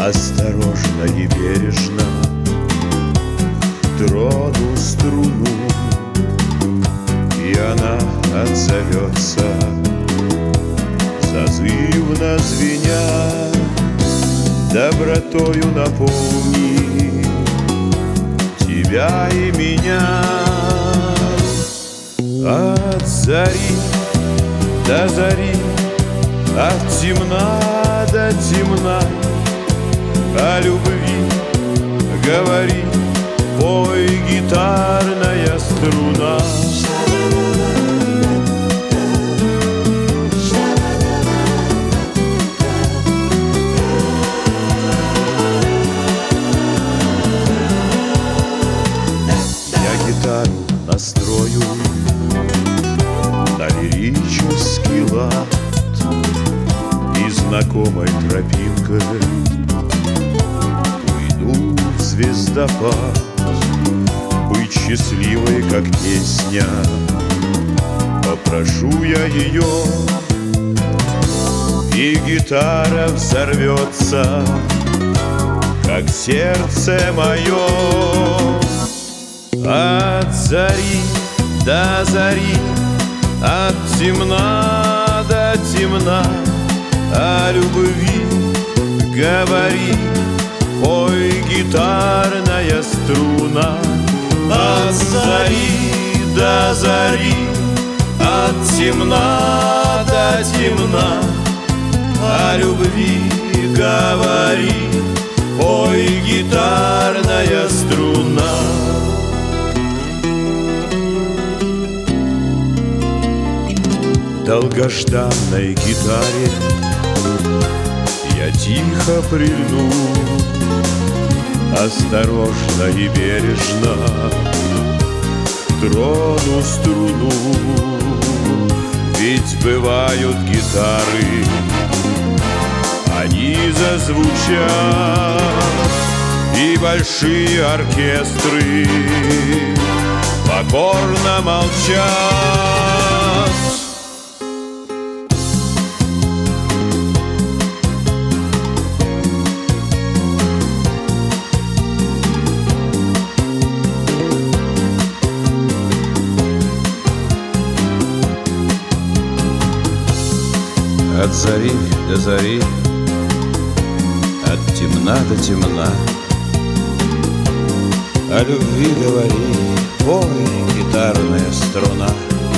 осторожно и бережно трону струну, и она отзовется, зазывно звеня, добротою наполни тебя и меня. От зари до зари, от темна до темна, о любви говори, пой, гитарная струна. Я гитару настрою на лирический лад, и знакомой тропинкой уйду в звездопад. Быть счастливой, как песня, попрошу я ее, и гитара взорвется, как сердце мое. От зари до зари, от темна до темна, о любви говори, пой, гитарная струна. От зари до зари, от темна до темна, о любви говори, пой, гитарная струна. Долгожданной гитаре я тихо прильну, осторожно и бережно трону струну. Ведь бывают гитары, они зазвучат, и большие оркестры покорно молчат. От зари до зари, от темна до темна, о любви говори, пой, гитарная струна.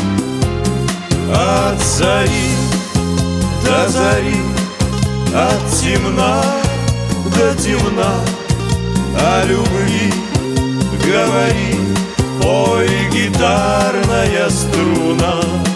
От зари до зари, от темна до темна, о любви говори, пой, гитарная струна.